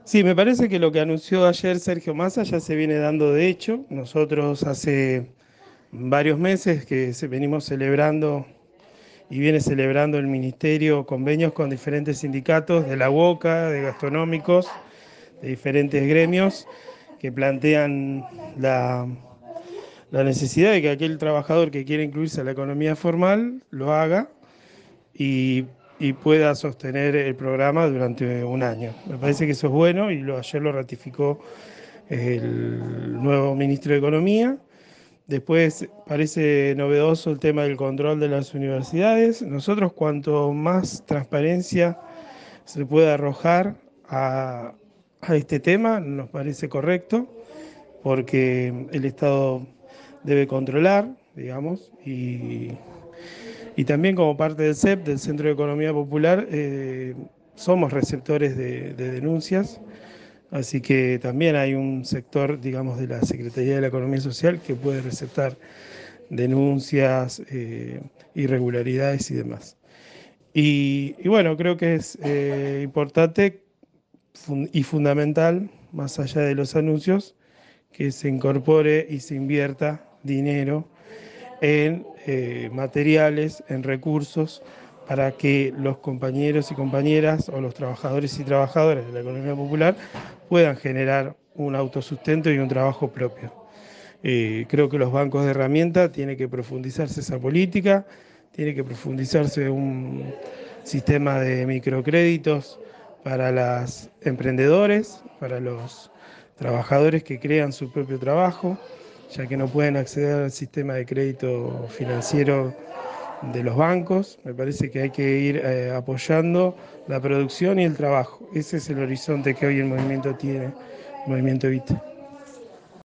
Sí, me parece que lo que anunció ayer Sergio Massa ya se viene dando de hecho. Nosotros hace varios meses que venimos celebrando y viene celebrando el Ministerio convenios con diferentes sindicatos de la UOCA, de gastronómicos, de diferentes gremios que plantean la necesidad de que aquel trabajador que quiera incluirse a la economía formal lo haga y, y pueda sostener el programa durante un año. Me parece que eso es bueno y ayer lo ratificó el nuevo ministro de Economía. Después parece novedoso el tema del control de las universidades. Nosotros cuanto más transparencia se pueda arrojar a este tema, nos parece correcto, porque el Estado debe controlar, digamos, y también como parte del CEP, del Centro de Economía Popular, somos receptores de denuncias, así que también hay un sector, digamos, de la Secretaría de la Economía Social que puede receptar denuncias, irregularidades y demás. Y bueno, creo que es importante y fundamental, más allá de los anuncios, que se incorpore y se invierta dinero en materiales, en recursos, para que los compañeros y compañeras o los trabajadores y trabajadoras de la economía popular puedan generar un autosustento y un trabajo propio. Creo que los bancos de herramientas tiene que profundizarse esa política, tiene que profundizarse un sistema de microcréditos para los emprendedores, para los trabajadores que crean su propio trabajo, ya que no pueden acceder al sistema de crédito financiero de los bancos. Me parece que hay que ir apoyando la producción y el trabajo. Ese es el horizonte que hoy el movimiento tiene, el movimiento Evita.